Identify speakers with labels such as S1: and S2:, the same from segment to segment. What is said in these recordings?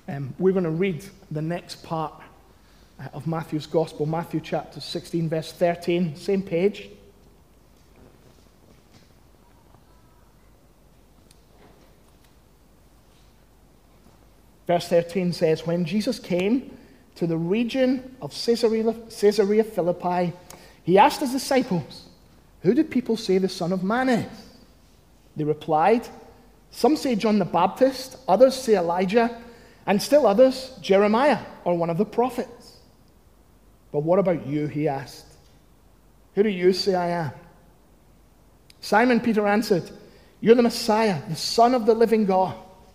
S1: We're going to read the next part of Matthew's Gospel, Matthew chapter 16, verse 13, same page. Verse 13 says, "When Jesus came to the region of Caesarea Philippi, he asked his disciples, 'Who do people say the Son of Man is?' They replied, 'Some say John the Baptist, others say Elijah, and still others, Jeremiah or one of the prophets.' 'But what about you?' he asked. 'Who do you say I am?' Simon Peter answered, 'You're the Messiah, the Son of the living God.'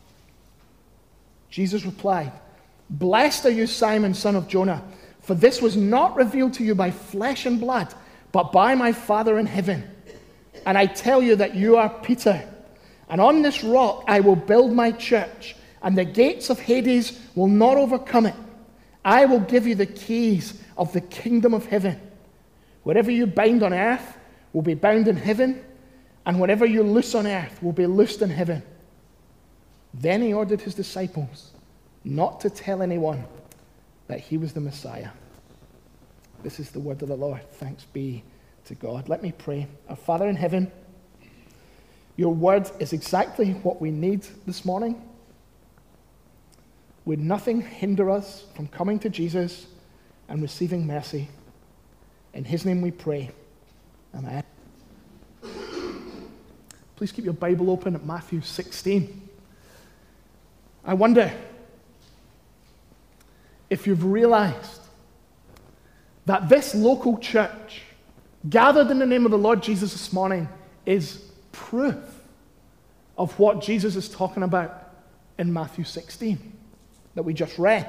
S1: Jesus replied, 'Blessed are you, Simon, son of Jonah, for this was not revealed to you by flesh and blood, but by my Father in heaven. And I tell you that you are Peter, and on this rock I will build my church, and the gates of Hades will not overcome it. I will give you the keys of the kingdom of heaven. Whatever you bind on earth will be bound in heaven, and whatever you loose on earth will be loosed in heaven.' Then he ordered his disciples not to tell anyone that he was the Messiah." This is the word of the Lord. Thanks be to God. Let me pray. Our Father in heaven, your word is exactly what we need this morning. Would nothing hinder us from coming to Jesus and receiving mercy? In his name we pray. Amen. Please keep your Bible open at Matthew 16. I wonder if you've realized that this local church, gathered in the name of the Lord Jesus this morning, is proof of what Jesus is talking about in Matthew 16 that we just read.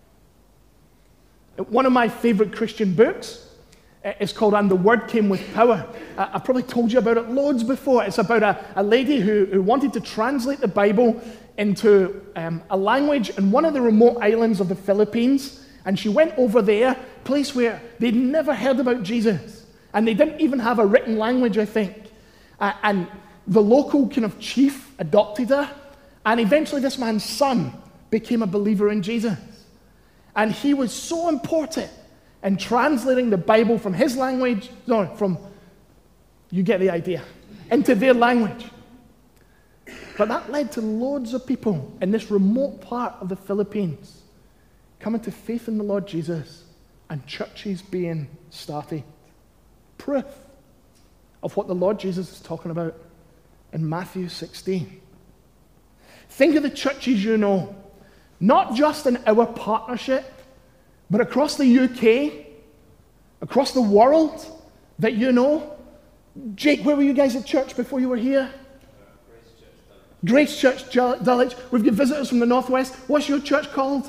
S1: One of my favorite Christian books is called "And the Word Came with Power." I've probably told you about it loads before. It's about a lady who wanted to translate the Bible into a language in one of the remote islands of the Philippines, and she went over there, a place where they'd never heard about Jesus, and they didn't even have a written language, I think. And the local kind of chief adopted her, and eventually this man's son became a believer in Jesus. And he was so important in translating the Bible from his language, you get the idea, into their language. But that led to loads of people in this remote part of the Philippines coming to faith in the Lord Jesus and churches being started. Proof of what the Lord Jesus is talking about in Matthew 16. Think of the churches you know, not just in our partnership, but across the UK, across the world that you know. Jake, where were you guys at church before you were here? Grace Church Dulwich. We've got visitors from the Northwest. What's your church called?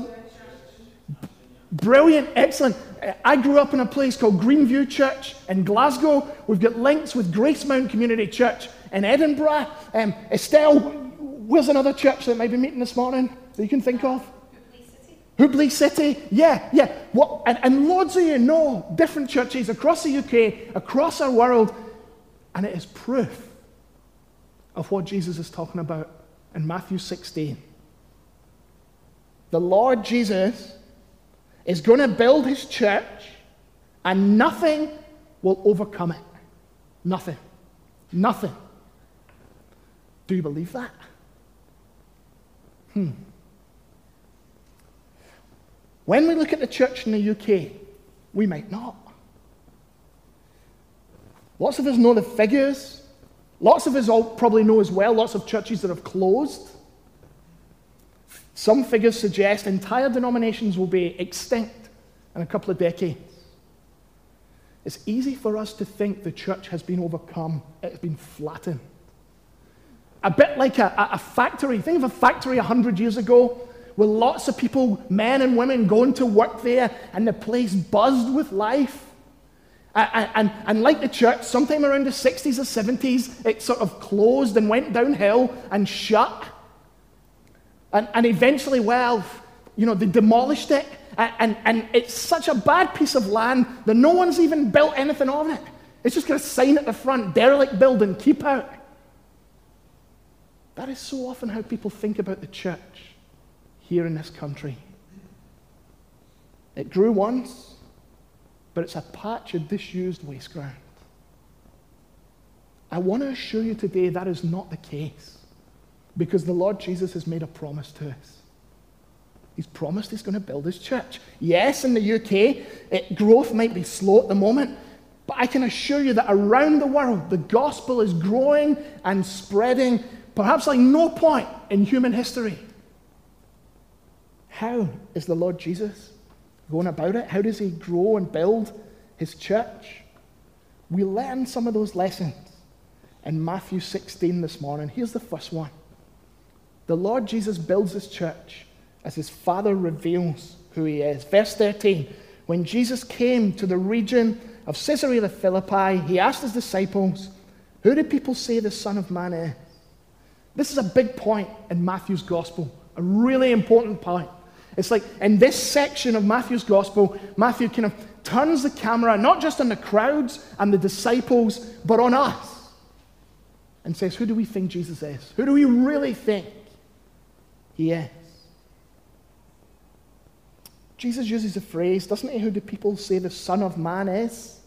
S1: Brilliant, excellent. I grew up in a place called Greenview Church in Glasgow. We've got links with Gracemount Community Church in Edinburgh. Estelle, where's another church that might be meeting this morning that you can think of? Hubley City. Yeah. And loads of you know different churches across the UK, across our world, and it is proof of what Jesus is talking about in Matthew 16. The Lord Jesus is going to build his church, and nothing will overcome it. Nothing. Nothing. Do you believe that? When we look at the church in the UK, we might not. Lots of us know the figures. Lots of us all probably know as well lots of churches that have closed. Some figures suggest entire denominations will be extinct in a couple of decades. It's easy for us to think the church has been overcome. It's been flattened. A bit like a factory. Think of a factory 100 years ago with lots of people, men and women, going to work there, and the place buzzed with life. And like the church, sometime around the 60s or 70s, it sort of closed and went downhill and shut. And eventually, they demolished it. And it's such a bad piece of land that no one's even built anything on it. It's just got a sign at the front, derelict building, keep out. That is so often how people think about the church here in this country. It grew once, but it's a patch of disused waste ground. I want to assure you today that is not the case, because the Lord Jesus has made a promise to us. He's promised he's going to build his church. Yes, in the UK, growth might be slow at the moment, but I can assure you that around the world, the gospel is growing and spreading, perhaps like no point in human history. How is the Lord Jesus going about it? How does he grow and build his church? We learn some of those lessons in Matthew 16 this morning. Here's the first one. The Lord Jesus builds his church as his Father reveals who he is. Verse 13, when Jesus came to the region of Caesarea of Philippi, he asked his disciples, who do people say the Son of Man is? This is a big point in Matthew's gospel, a really important point. It's like in this section of Matthew's gospel, Matthew kind of turns the camera not just on the crowds and the disciples, but on us, and says, who do we think Jesus is? Who do we really think he is? Jesus uses a phrase, doesn't he? Who do people say the Son of Man is?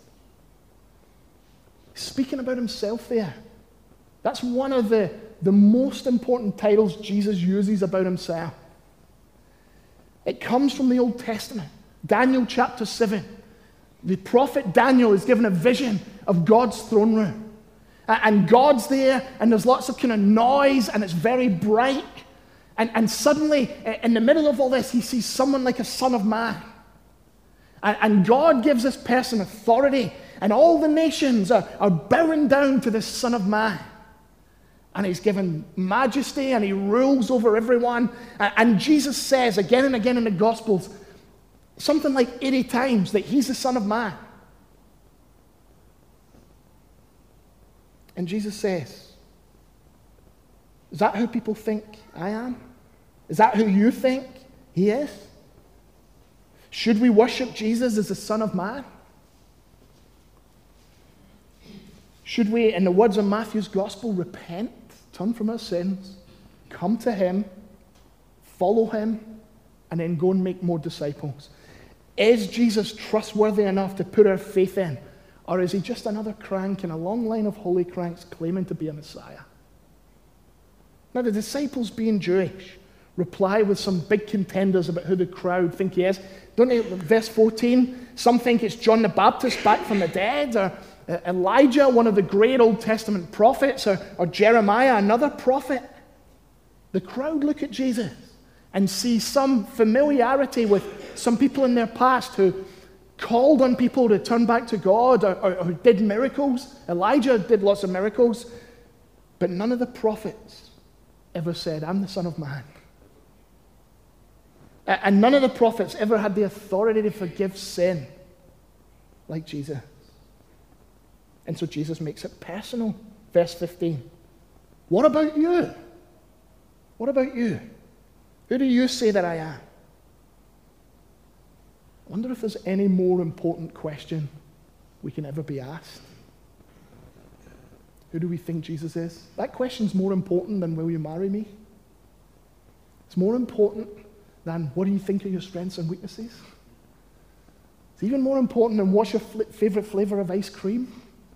S1: He's speaking about himself there. That's one of the most important titles Jesus uses about himself. It comes from the Old Testament. Daniel chapter 7. The prophet Daniel is given a vision of God's throne room. And God's there, and there's lots of kind of noise, and it's very bright. And suddenly, in the middle of all this, he sees someone like a son of man. And God gives this person authority, and all the nations are bowing down to this Son of Man. And he's given majesty, and he rules over everyone. And Jesus says again and again in the Gospels, something like 80 times, that he's the Son of Man. And Jesus says, is that who people think I am? Is that who you think he is? Should we worship Jesus as the Son of Man? Should we, in the words of Matthew's Gospel, repent, turn from our sins, come to him, follow him, and then go and make more disciples? Is Jesus trustworthy enough to put our faith in? Or is he just another crank in a long line of holy cranks claiming to be a Messiah? Now, the disciples, being Jewish, reply with some big contenders about who the crowd think he is. Don't they? Verse 14, some think it's John the Baptist back from the dead, or Elijah, one of the great Old Testament prophets, or Jeremiah, another prophet. The crowd look at Jesus and see some familiarity with some people in their past who called on people to turn back to God, or did miracles. Elijah did lots of miracles, but none of the prophets ever said, I'm the Son of Man. And none of the prophets ever had the authority to forgive sin like Jesus. And so Jesus makes it personal. Verse 15. What about you? What about you? Who do you say that I am? I wonder if there's any more important question we can ever be asked. Who do we think Jesus is? That question's more important than will you marry me? It's more important than what do you think are your strengths and weaknesses? It's even more important than what's your favorite flavor of ice cream?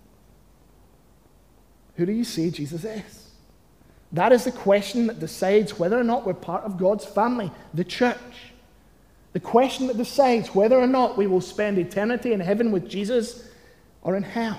S1: Who do you say Jesus is? That is the question that decides whether or not we're part of God's family, the church. The question that decides whether or not we will spend eternity in heaven with Jesus or in hell.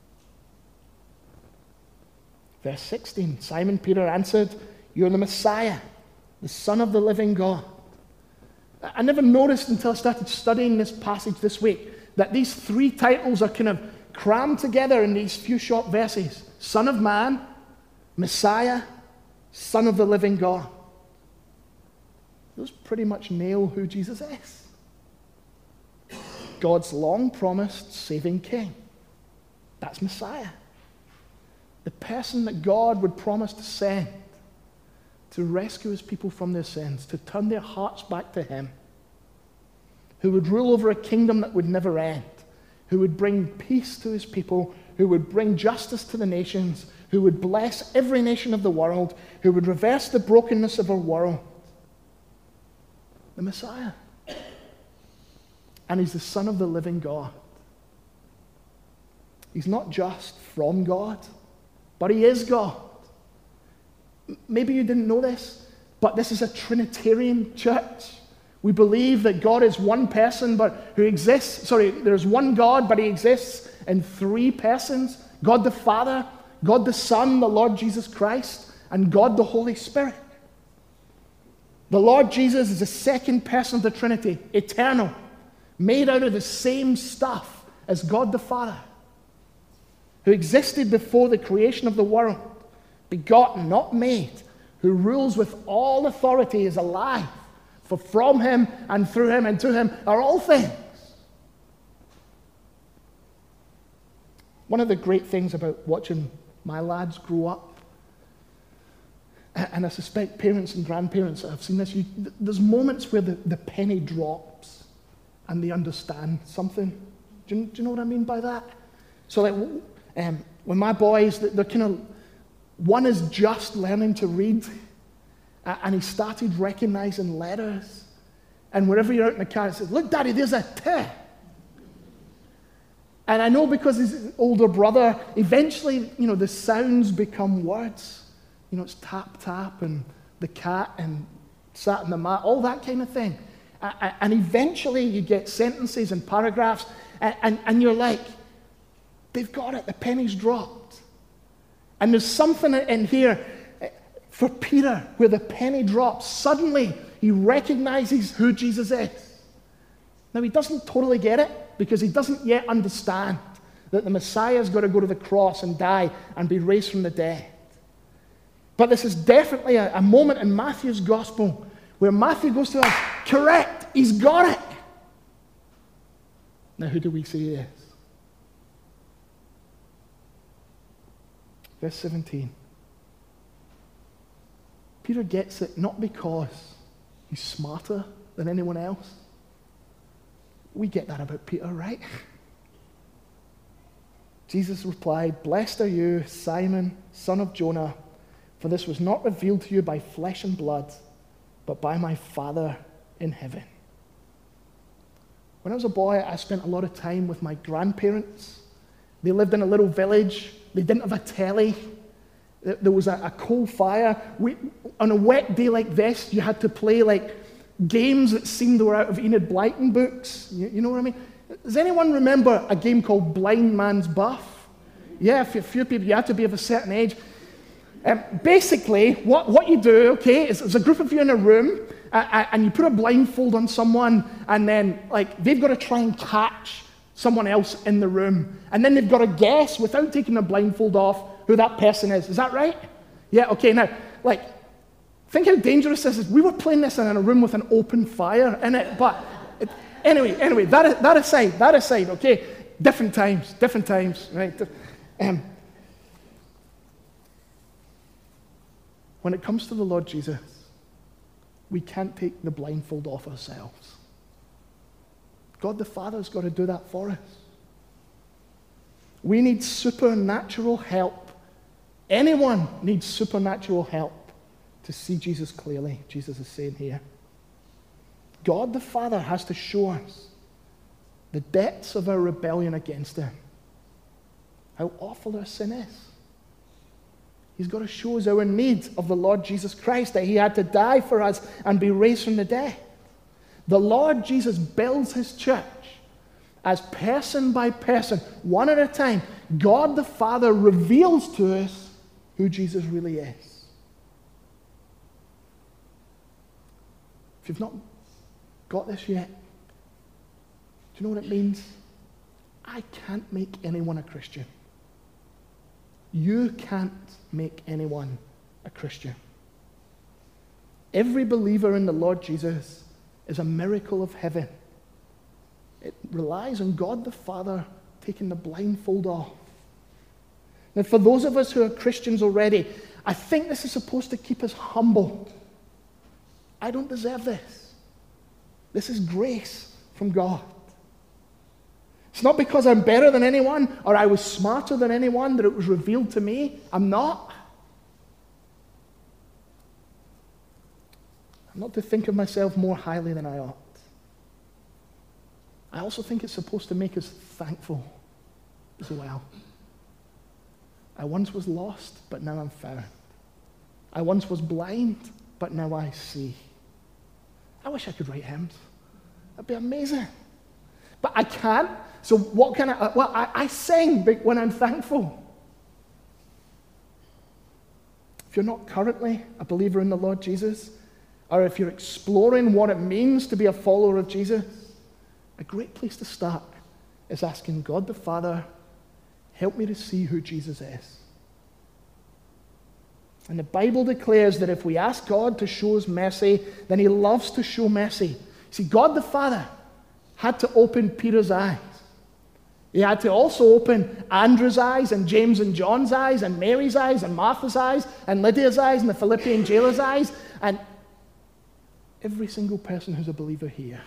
S1: Verse 16, Simon Peter answered, you're the Messiah, the Son of the living God. I never noticed until I started studying this passage this week that these three titles are kind of crammed together in these few short verses. Son of Man, Messiah, Son of the living God. Those pretty much nail who Jesus is. God's long-promised saving king. That's Messiah. The person that God would promise to send to rescue his people from their sins, to turn their hearts back to him, who would rule over a kingdom that would never end, who would bring peace to his people, who would bring justice to the nations, who would bless every nation of the world, who would reverse the brokenness of our world. the Messiah. And he's the Son of the living God. He's not just from God, but he is God. Maybe you didn't know this, but this is a Trinitarian church. We believe that God is one person, but there's one God, but he exists in three persons. God the Father, God the Son, the Lord Jesus Christ, and God the Holy Spirit. The Lord Jesus is the second person of the Trinity, eternal, made out of the same stuff as God the Father, who existed before the creation of the world, begotten, not made, who rules with all authority, is alive. For from him and through him and to him are all things. One of the great things about watching my lads grow up, and I suspect parents and grandparents have seen this, there's moments where the penny drops and they understand something. Do you know what I mean by that? So like when my boys, they're kind of, one is just learning to read, and he started recognizing letters. And wherever you're out in the car, he says, "Look, Daddy, there's a T." And I know because his older brother, eventually, the sounds become words. It's tap, tap, and the cat, and sat in the mat, all that kind of thing. And eventually you get sentences and paragraphs, and you're like, they've got it, the penny's dropped. And there's something in here for Peter where the penny drops. Suddenly he recognizes who Jesus is. Now he doesn't totally get it because he doesn't yet understand that the Messiah's got to go to the cross and die and be raised from the dead. But this is definitely a moment in Matthew's gospel where Matthew goes to us, correct, he's got it. Now who do we see he is? Verse 17. Peter gets it not because he's smarter than anyone else. We get that about Peter, right? Jesus replied, "Blessed are you, Simon, son of Jonah, for this was not revealed to you by flesh and blood, but by my Father in heaven." When I was a boy, I spent a lot of time with my grandparents. They lived in a little village. They didn't have a telly. There was a coal fire. On a wet day like this, you had to play like games that seemed they were out of Enid Blyton books. You know what I mean? Does anyone remember a game called Blind Man's Buff? Yeah, a few people. You had to be of a certain age. Basically, what you do, okay, is there's a group of you in a room, and you put a blindfold on someone, and then they've got to try and catch someone else in the room, and then they've got to guess without taking the blindfold off who that person is. Is that right? Yeah. Okay. Now, think how dangerous this is. We were playing this in a room with an open fire in it, but anyway. That aside. Okay, different times, right? When it comes to the Lord Jesus, we can't take the blindfold off ourselves. God the Father's got to do that for us. We need supernatural help. Anyone needs supernatural help to see Jesus clearly, Jesus is saying here. God the Father has to show us the depths of our rebellion against him, how awful our sin is. He's got to show us our need of the Lord Jesus Christ, that he had to die for us and be raised from the dead. The Lord Jesus builds his church as person by person, one at a time. God the Father reveals to us who Jesus really is. If you've not got this yet, do you know what it means? I can't make anyone a Christian. You can't make anyone a Christian. Every believer in the Lord Jesus is a miracle of heaven. It relies on God the Father taking the blindfold off. Now, for those of us who are Christians already, I think this is supposed to keep us humble. I don't deserve this. This is grace from God. It's not because I'm better than anyone or I was smarter than anyone that it was revealed to me. I'm not. not to think of myself more highly than I ought. I also think it's supposed to make us thankful as well. I once was lost, but now I'm found. I once was blind, but now I see. I wish I could write hymns. That'd be amazing. But I can't. So what can I? Well, I sing when I'm thankful. If you're not currently a believer in the Lord Jesus, or if you're exploring what it means to be a follower of Jesus, a great place to start is asking God the Father, help me to see who Jesus is. And the Bible declares that if we ask God to show us mercy, then he loves to show mercy. See, God the Father had to open Peter's eyes. He had to also open Andrew's eyes and James and John's eyes and Mary's eyes and Martha's eyes and Lydia's eyes and the Philippian jailer's eyes and every single person who's a believer here.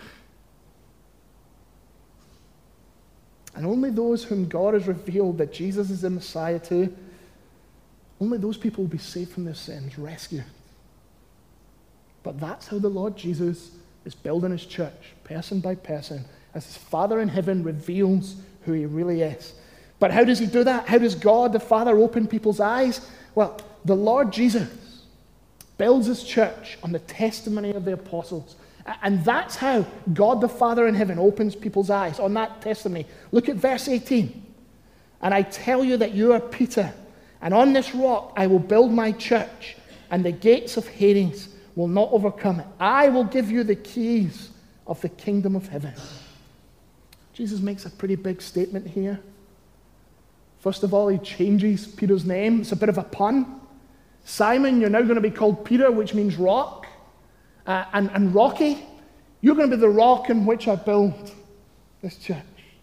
S1: And only those whom God has revealed that Jesus is the Messiah to, only those people will be saved from their sins, rescued. But that's how the Lord Jesus is building his church, person by person, as his Father in heaven reveals who he really is. But how does he do that? How does God the Father open people's eyes? Well, the Lord Jesus builds his church on the testimony of the apostles. And that's how God the Father in heaven opens people's eyes, on that testimony. Look at verse 18. And I tell you that you are Peter, and on this rock I will build my church, and the gates of Hades will not overcome it. I will give you the keys of the kingdom of heaven. Jesus makes a pretty big statement here. First of all, he changes Peter's name. It's a bit of a pun. Simon, you're now going to be called Peter, which means rock. And Rocky, you're going to be the rock in which I build this church.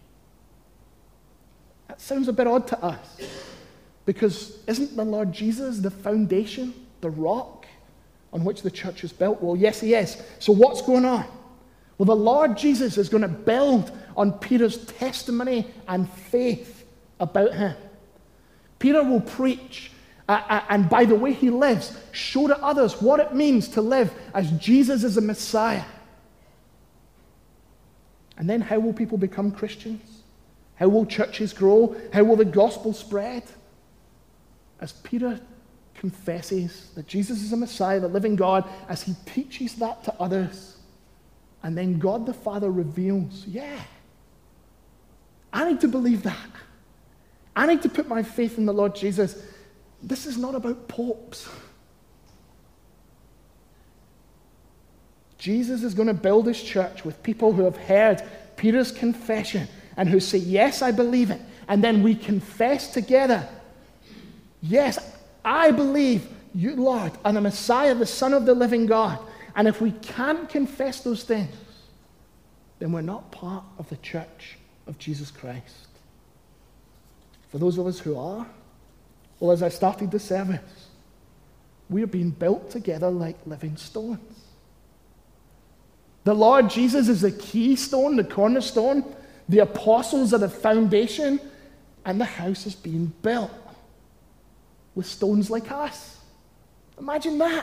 S1: That sounds a bit odd to us, because isn't the Lord Jesus the foundation, the rock on which the church is built? Well, yes, he is. So what's going on? Well, the Lord Jesus is going to build on Peter's testimony and faith about him. Peter will preach, and by the way he lives, show to others what it means to live as Jesus is a Messiah. And then how will people become Christians? How will churches grow? How will the gospel spread? As Peter confesses that Jesus is a Messiah, the living God, as he teaches that to others, and then God the Father reveals, yeah, I need to believe that. I need to put my faith in the Lord Jesus. This is not about popes. Jesus is going to build his church with people who have heard Peter's confession and who say, yes, I believe it. And then we confess together, yes, I believe you, Lord, are the Messiah, the Son of the living God. And if we can't confess those things, then we're not part of the church of Jesus Christ. For those of us who are, well, as I started the service, we are being built together like living stones. The Lord Jesus is the keystone, the cornerstone. The apostles are the foundation, and the house is being built with stones like us. Imagine that.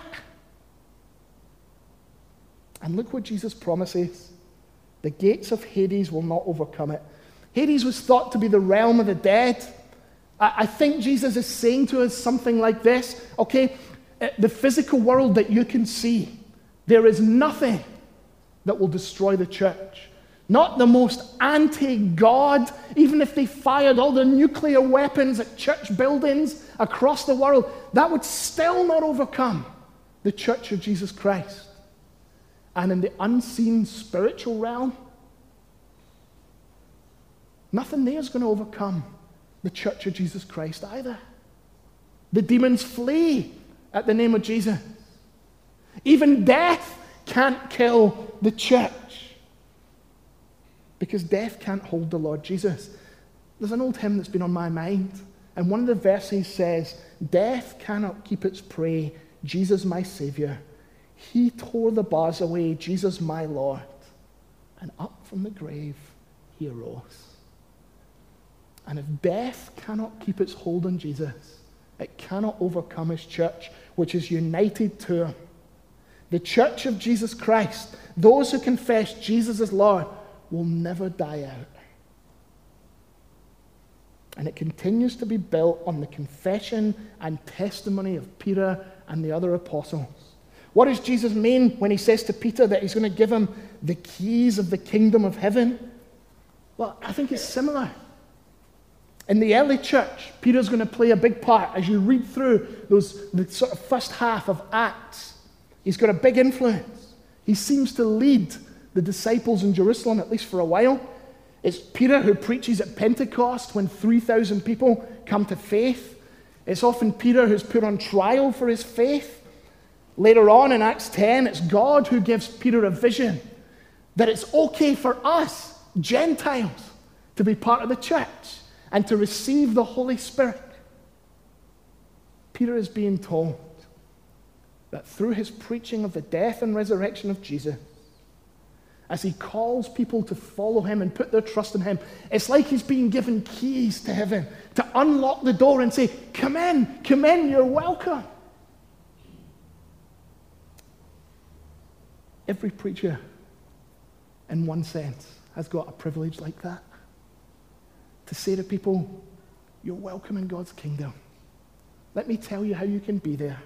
S1: And look what Jesus promises. The gates of Hades will not overcome it. Hades was thought to be the realm of the dead. I think Jesus is saying to us something like this, okay, the physical world that you can see, there is nothing that will destroy the church. Not the most anti-God, even if they fired all the nuclear weapons at church buildings across the world, that would still not overcome the church of Jesus Christ. And in the unseen spiritual realm, nothing there is going to overcome the church of Jesus Christ either. The demons flee at the name of Jesus. Even death can't kill the church, because death can't hold the Lord Jesus. There's an old hymn that's been on my mind, and one of the verses says, death cannot keep its prey, Jesus my Savior. He tore the bars away, Jesus my Lord, and up from the grave he arose. And if death cannot keep its hold on Jesus, it cannot overcome his church, which is united to him. The church of Jesus Christ, those who confess Jesus as Lord, will never die out. And it continues to be built on the confession and testimony of Peter and the other apostles. What does Jesus mean when he says to Peter that he's going to give him the keys of the kingdom of heaven? Well, I think it's similar. In the early church, Peter's going to play a big part. As you read through the sort of first half of Acts, he's got a big influence. He seems to lead the disciples in Jerusalem, at least for a while. It's Peter who preaches at Pentecost when 3,000 people come to faith. It's often Peter who's put on trial for his faith. Later on in Acts 10, it's God who gives Peter a vision that it's okay for us, Gentiles, to be part of the church and to receive the Holy Spirit. Peter is being told that through his preaching of the death and resurrection of Jesus, as he calls people to follow him and put their trust in him, it's like he's being given keys to heaven to unlock the door and say, come in, you're welcome. Every preacher, in one sense, has got a privilege like that. To say to people, you're welcome in God's kingdom. Let me tell you how you can be there.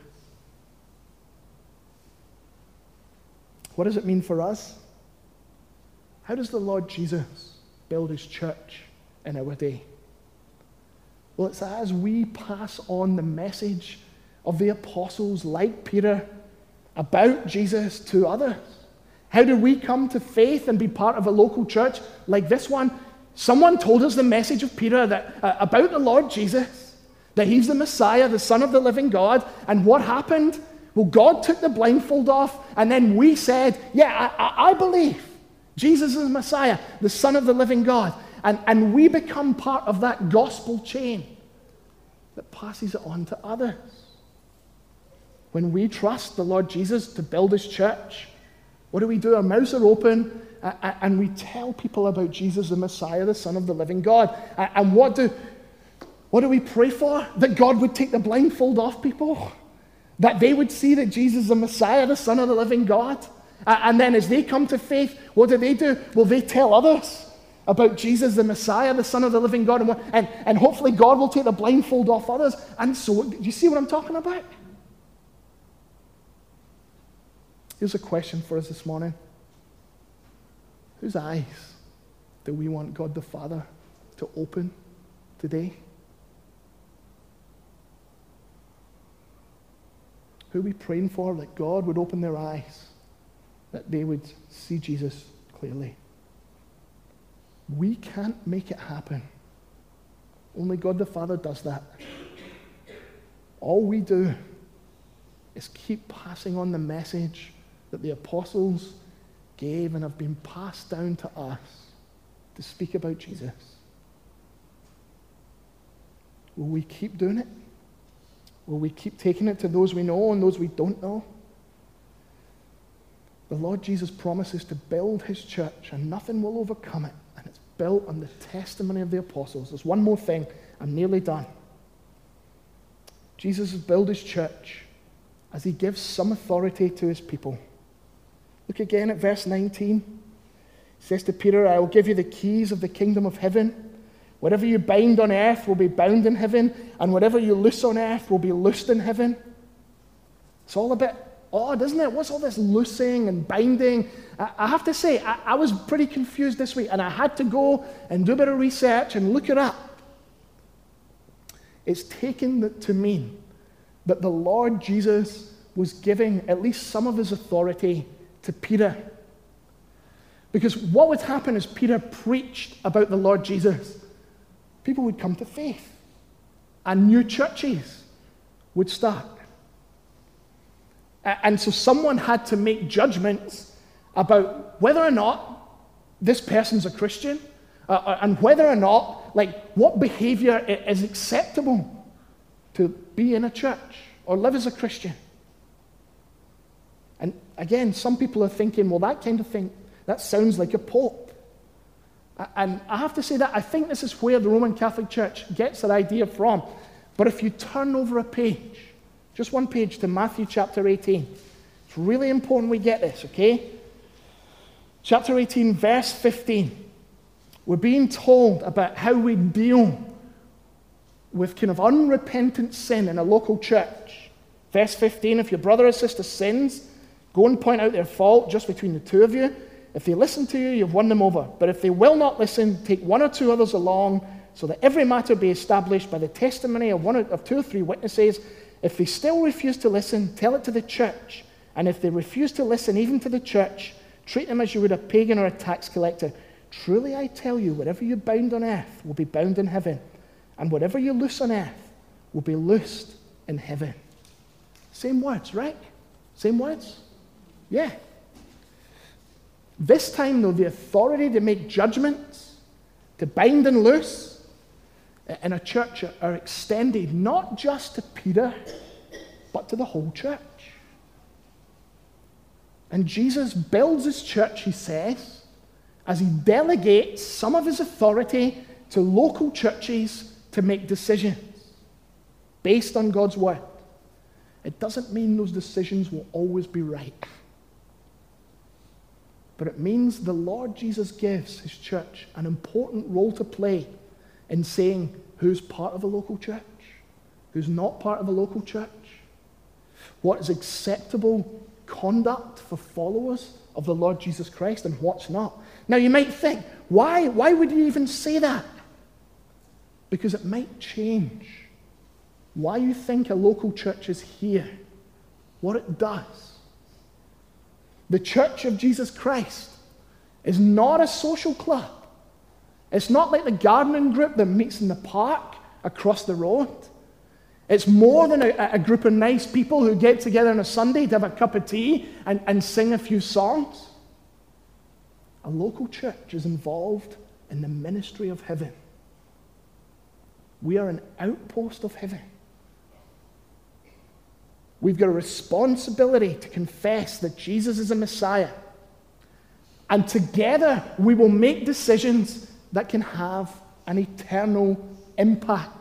S1: What does it mean for us? How does the Lord Jesus build his church in our day? Well, it's as we pass on the message of the apostles like Peter about Jesus to others. How do we come to faith and be part of a local church like this one? Someone told us the message of Peter that about the Lord Jesus, that he's the Messiah, the Son of the living God. And what happened? Well, God took the blindfold off, and then we said, yeah, I believe Jesus is the Messiah, the Son of the living God. And we become part of that gospel chain that passes it on to others. When we trust the Lord Jesus to build his church, what do? Our mouths are open, and we tell people about Jesus, the Messiah, the Son of the living God. And what do we pray for? That God would take the blindfold off people. That they would see that Jesus is the Messiah, the Son of the living God. And then as they come to faith, what do? Well, they tell others about Jesus, the Messiah, the Son of the living God. And hopefully God will take the blindfold off others. And so, do you see what I'm talking about? Here's a question for us this morning. Whose eyes do we want God the Father to open today? Who are we praying for that God would open their eyes, that they would see Jesus clearly? We can't make it happen. Only God the Father does that. All we do is keep passing on the message that the apostles gave and have been passed down to us to speak about Jesus. Will we keep doing it? Will we keep taking it to those we know and those we don't know? The Lord Jesus promises to build his church and nothing will overcome it. And it's built on the testimony of the apostles. There's one more thing. I'm nearly done. Jesus has built his church as he gives some authority to his people. Look again at verse 19. He says to Peter, I will give you the keys of the kingdom of heaven. Whatever you bind on earth will be bound in heaven, and whatever you loose on earth will be loosed in heaven. It's all a bit odd, isn't it? What's all this loosing and binding? I have to say, I was pretty confused this week, and I had to go and do a bit of research and look it up. It's taken to mean that the Lord Jesus was giving at least some of his authority to Peter. Because what would happen as Peter preached about the Lord Jesus? People would come to faith, and new churches would start. And so someone had to make judgments about whether or not this person's a Christian, and whether or not, what behavior is acceptable to be in a church or live as a Christian. And again, some people are thinking, well, that kind of thing, that sounds like a pope. And I have to say that I think this is where the Roman Catholic Church gets their idea from. But if you turn over a page, just one page to Matthew chapter 18, It's really important we get this, okay? Chapter 18, verse 15. We're being told about how we deal with kind of unrepentant sin in a local church. Verse 15, if your brother or sister sins, go and point out their fault just between the two of you. If they listen to you, you've won them over. But if they will not listen, take one or two others along, so that every matter be established by the testimony of two or three witnesses. If they still refuse to listen, tell it to the church. And if they refuse to listen even to the church, treat them as you would a pagan or a tax collector. Truly I tell you, whatever you bind on earth will be bound in heaven, and whatever you loose on earth will be loosed in heaven. Same words, right? Same words? Yeah. This time, though, the authority to make judgments, to bind and loose in a church are extended not just to Peter, but to the whole church. And Jesus builds his church, he says, as he delegates some of his authority to local churches to make decisions based on God's word. It doesn't mean those decisions will always be right. But it means the Lord Jesus gives his church an important role to play in saying who's part of a local church, who's not part of a local church, what is acceptable conduct for followers of the Lord Jesus Christ and what's not. Now you might think, why would you even say that? Because it might change why you think a local church is here, what it does. The Church of Jesus Christ is not a social club. It's not like the gardening group that meets in the park across the road. It's more than a group of nice people who get together on a Sunday to have a cup of tea and sing a few songs. A local church is involved in the ministry of heaven. We are an outpost of heaven. We've got a responsibility to confess that Jesus is a Messiah. And together we will make decisions that can have an eternal impact.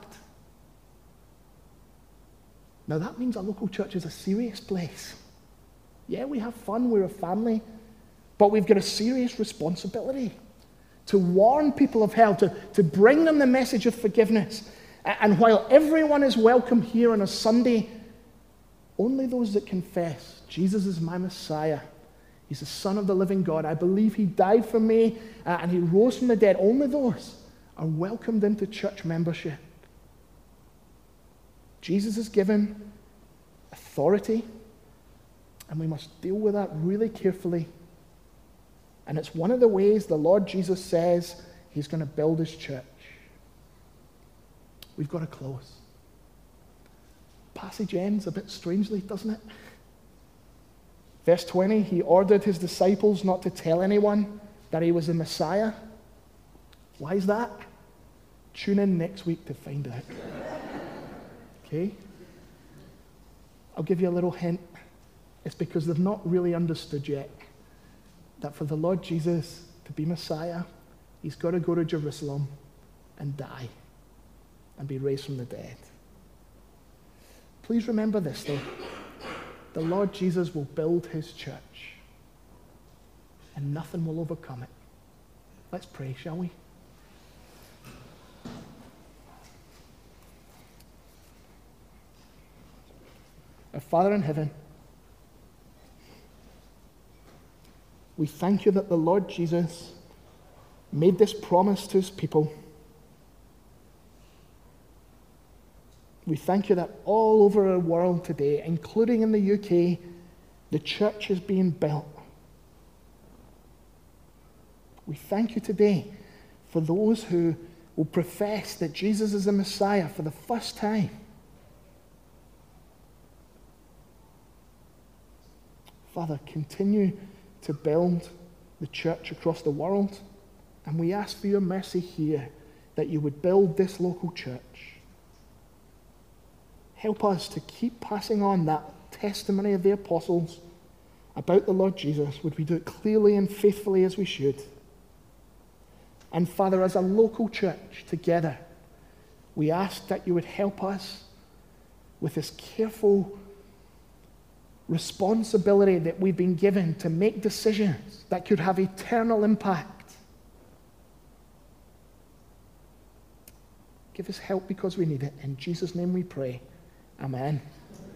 S1: Now that means a local church is a serious place. Yeah, we have fun, we're a family, but we've got a serious responsibility to warn people of hell, to bring them the message of forgiveness. And while everyone is welcome here on a Sunday, only those that confess, Jesus is my Messiah, he's the Son of the living God, I believe he died for me and he rose from the dead, only those are welcomed into church membership. Jesus is given authority, and we must deal with that really carefully. And it's one of the ways the Lord Jesus says he's going to build his church. We've got to close. Passage ends a bit strangely, doesn't it? Verse 20, he ordered his disciples not to tell anyone that he was the Messiah. Why is that? Tune in next week to find out. Okay? I'll give you a little hint. It's because they've not really understood yet that for the Lord Jesus to be Messiah, he's got to go to Jerusalem and die and be raised from the dead. Please remember this, though. The Lord Jesus will build his church, and nothing will overcome it. Let's pray, shall we? Our Father in heaven, we thank you that the Lord Jesus made this promise to his people. We thank you that all over our world today, including in the UK, the church is being built. We thank you today for those who will profess that Jesus is the Messiah for the first time. Father, continue to build the church across the world, and we ask for your mercy here that you would build this local church. Help us to keep passing on that testimony of the apostles about the Lord Jesus. Would we do it clearly and faithfully as we should? And Father, as a local church together, we ask that you would help us with this careful responsibility that we've been given to make decisions that could have eternal impact. Give us help because we need it. In Jesus' name we pray. Amen.